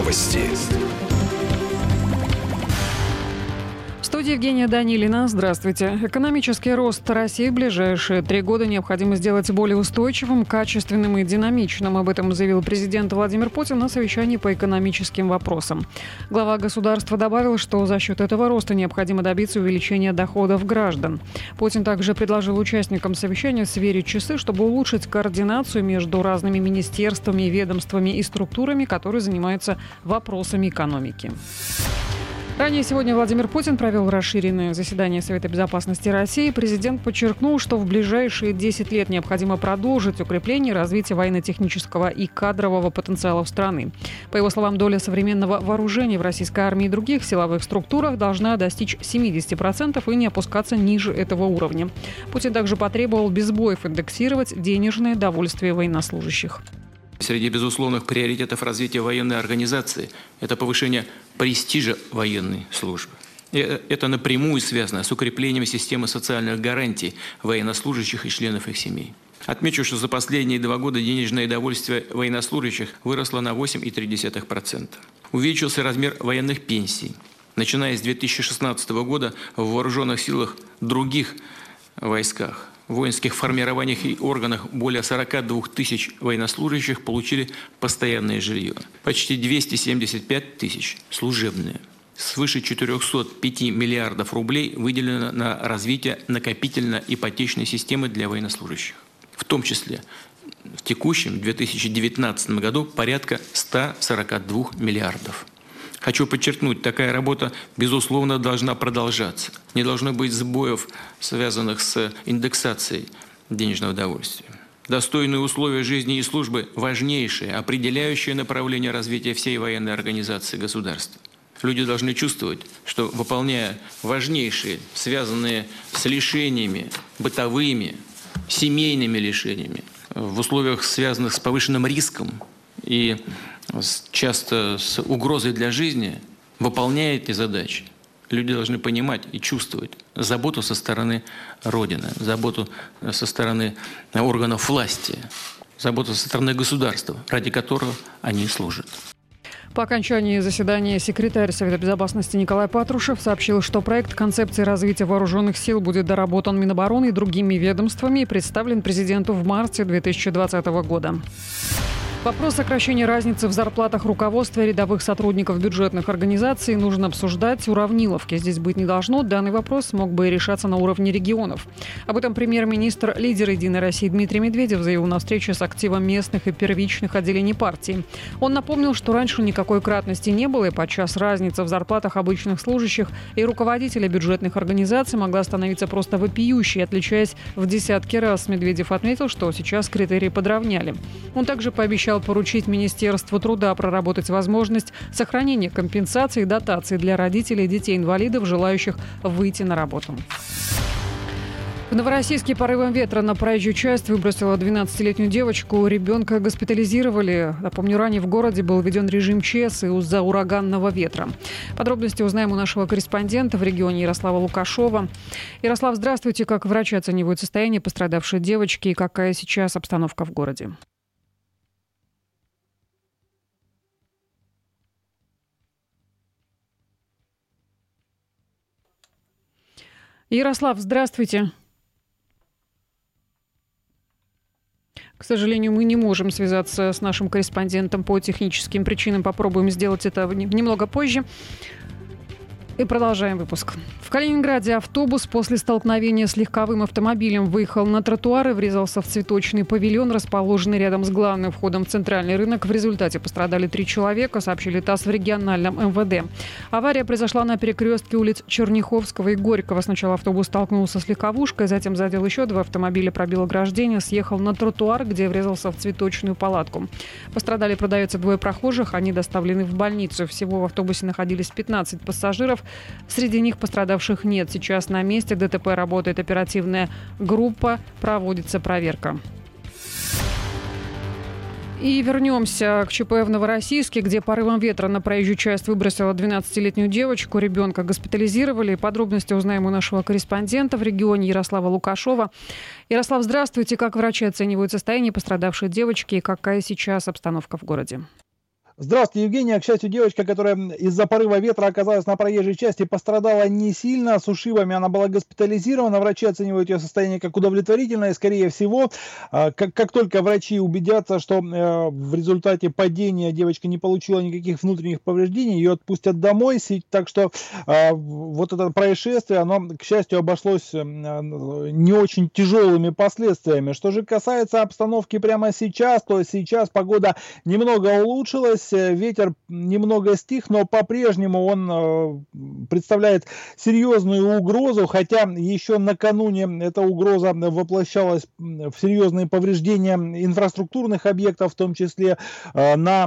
Новости. В студии Евгения Данилина. Здравствуйте. Экономический рост России в ближайшие 3 года необходимо сделать более устойчивым, качественным и динамичным. Об этом заявил президент Владимир Путин на совещании по экономическим вопросам. Глава государства добавил, что за счет этого роста необходимо добиться увеличения доходов граждан. Путин также предложил участникам совещания сверить часы, чтобы улучшить координацию между разными министерствами, ведомствами и структурами, которые занимаются вопросами экономики. Ранее сегодня Владимир Путин провел расширенное заседание Совета безопасности России. Президент подчеркнул, что в ближайшие 10 лет необходимо продолжить укрепление и развитие военно-технического и кадрового потенциала страны. По его словам, доля современного вооружения в российской армии и других силовых структурах должна достичь 70% и не опускаться ниже этого уровня. Путин также потребовал без сбоев индексировать денежное довольствие военнослужащих. Среди безусловных приоритетов развития военной организации – это повышение престижа военной службы. И это напрямую связано с укреплением системы социальных гарантий военнослужащих и членов их семей. Отмечу, что за последние 2 года денежное довольствие военнослужащих выросло на 8,3%. Увеличился размер военных пенсий. Начиная с 2016 года в вооруженных силах других войсках, в воинских формированиях и органах более 42 тысяч военнослужащих получили постоянное жилье. Почти 275 тысяч – служебные. Свыше 405 миллиардов рублей выделено на развитие накопительно-ипотечной системы для военнослужащих. В том числе в текущем 2019 году порядка 142 миллиардов. Хочу подчеркнуть, такая работа, безусловно, должна продолжаться. Не должно быть сбоев, связанных с индексацией денежного довольствия. Достойные условия жизни и службы – важнейшее, определяющее направление развития всей военной организации государства. Люди должны чувствовать, что, выполняя важнейшие, связанные с лишениями, бытовыми, семейными лишениями, в условиях, связанных с повышенным риском и часто с угрозой для жизни, выполняя эти задачи, люди должны понимать и чувствовать заботу со стороны Родины, заботу со стороны органов власти, заботу со стороны государства, ради которого они служат. По окончании заседания секретарь Совета безопасности Николай Патрушев сообщил, что проект концепции развития вооруженных сил будет доработан Минобороны и другими ведомствами и представлен президенту в марте 2020 года. Вопрос сокращения разницы в зарплатах руководства и рядовых сотрудников бюджетных организаций нужно обсуждать. Уравниловки здесь быть не должно. Данный вопрос мог бы решаться на уровне регионов. Об этом премьер-министр, лидер «Единой России» Дмитрий Медведев заявил на встрече с активом местных и первичных отделений партии. Он напомнил, что раньше никакой кратности не было, и подчас разница в зарплатах обычных служащих и руководителей бюджетных организаций могла становиться просто вопиющей, отличаясь в десятки раз. Медведев отметил, что сейчас критерии подровняли. Он также пообещал поручить Министерству труда проработать возможность сохранения компенсаций и дотаций для родителей детей-инвалидов, желающих выйти на работу. В Новороссийске порывом ветра на проезжую часть выбросила 12-летнюю девочку. Ребенка госпитализировали. Напомню, ранее в городе был введен режим ЧС из-за ураганного ветра. Подробности узнаем у нашего корреспондента в регионе Ярослава Лукашова. Ярослав, здравствуйте. Как врачи оценивают состояние пострадавшей девочки и какая сейчас обстановка в городе? Ярослав, здравствуйте. К сожалению, мы не можем связаться с нашим корреспондентом по техническим причинам. Попробуем сделать это немного позже. И продолжаем выпуск. В Калининграде автобус после столкновения с легковым автомобилем выехал на тротуар и врезался в цветочный павильон, расположенный рядом с главным входом в центральный рынок. В результате пострадали 3 человека, сообщили ТАСС в региональном МВД. Авария произошла на перекрестке улиц Черняховского и Горького. Сначала автобус столкнулся с легковушкой, затем задел еще 2 автомобиля, пробил ограждение, съехал на тротуар, где врезался в цветочную палатку. Пострадали, продается, 2 прохожих. Они доставлены в больницу. Всего в автобусе находились 15 пассажиров. Среди них пострадавших нет. Сейчас на месте ДТП работает оперативная группа, проводится проверка. И вернемся к ЧП в Новороссийске, где порывом ветра на проезжую часть выбросила 12-летнюю девочку. Ребенка госпитализировали. Подробности узнаем у нашего корреспондента в регионе Ярослава Лукашова. Ярослав, здравствуйте. Как врачи оценивают состояние пострадавшей девочки и какая сейчас обстановка в городе? Здравствуйте, Евгения. К счастью, девочка, которая из-за порыва ветра оказалась на проезжей части, пострадала не сильно. С ушибами она была госпитализирована. Врачи оценивают ее состояние как удовлетворительное. Скорее всего, как только врачи убедятся, что в результате падения девочка не получила никаких внутренних повреждений, ее отпустят домой. Так что вот это происшествие, оно, к счастью, обошлось не очень тяжелыми последствиями. Что же касается обстановки прямо сейчас, то сейчас погода немного улучшилась. Ветер немного стих, но по-прежнему он представляет серьезную угрозу, хотя еще накануне эта угроза воплощалась в серьезные повреждения инфраструктурных объектов, в том числе на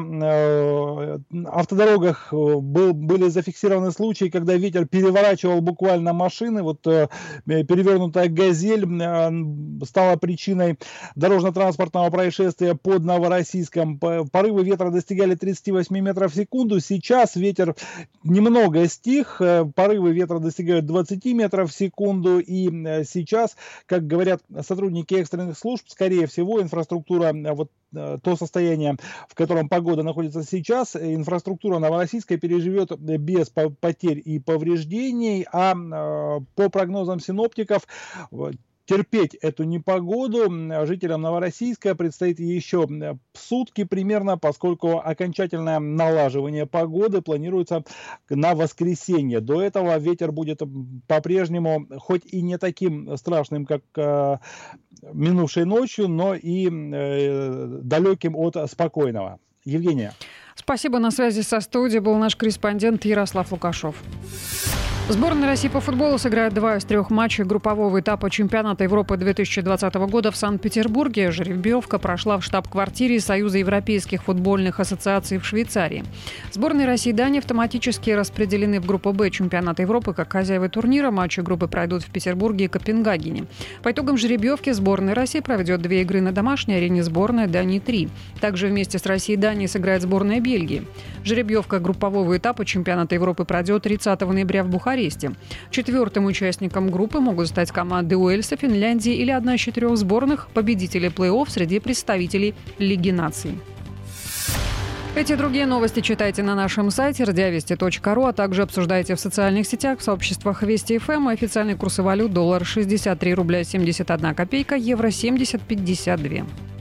автодорогах были зафиксированы случаи, когда ветер переворачивал буквально машины. Вот перевернутая «Газель» стала причиной дорожно-транспортного происшествия под Новороссийском. Порывы ветра достигали 38 метров в секунду. Сейчас ветер немного стих, порывы ветра достигают 20 метров в секунду. И сейчас, как говорят сотрудники экстренных служб, скорее всего, инфраструктура, вот то состояние, в котором погода находится сейчас, инфраструктура Новороссийска переживет без потерь и повреждений. А по прогнозам синоптиков, терпеть эту непогоду жителям Новороссийска предстоит еще сутки примерно, поскольку окончательное налаживание погоды планируется на воскресенье. До этого ветер будет по-прежнему, хоть и не таким страшным, как минувшей ночью, но и далеким от спокойного. Евгения. Спасибо. На связи со студией был наш корреспондент Ярослав Лукашов. Сборная России по футболу сыграет 2 из 3 матчей группового этапа чемпионата Европы 2020 года в Санкт-Петербурге. Жеребьевка прошла в штаб-квартире Союза европейских футбольных ассоциаций в Швейцарии. Сборные России и Дании автоматически распределены в группу «Б» чемпионата Европы как хозяева турнира. Матчи группы пройдут в Петербурге и Копенгагене. По итогам жеребьевки сборная России проведет 2 игры на домашней арене, сборная Дании 3. Также вместе с Россией и Данией сыграет сборная Бельгии. Жеребьевка группового этапа чемпионата Европы пройдет 30 ноября в Бухаресте. Четвертым участником группы могут стать команды Уэльса, Финляндии или одна из 4 сборных, победителей плей-офф среди представителей Лиги наций. Эти и другие новости читайте на нашем сайте радиовести.ру, а также обсуждайте в социальных сетях, в сообществах Вести ФМ. Официальные курсы валют: доллар 63 рубля 71 копейка, евро 70,52.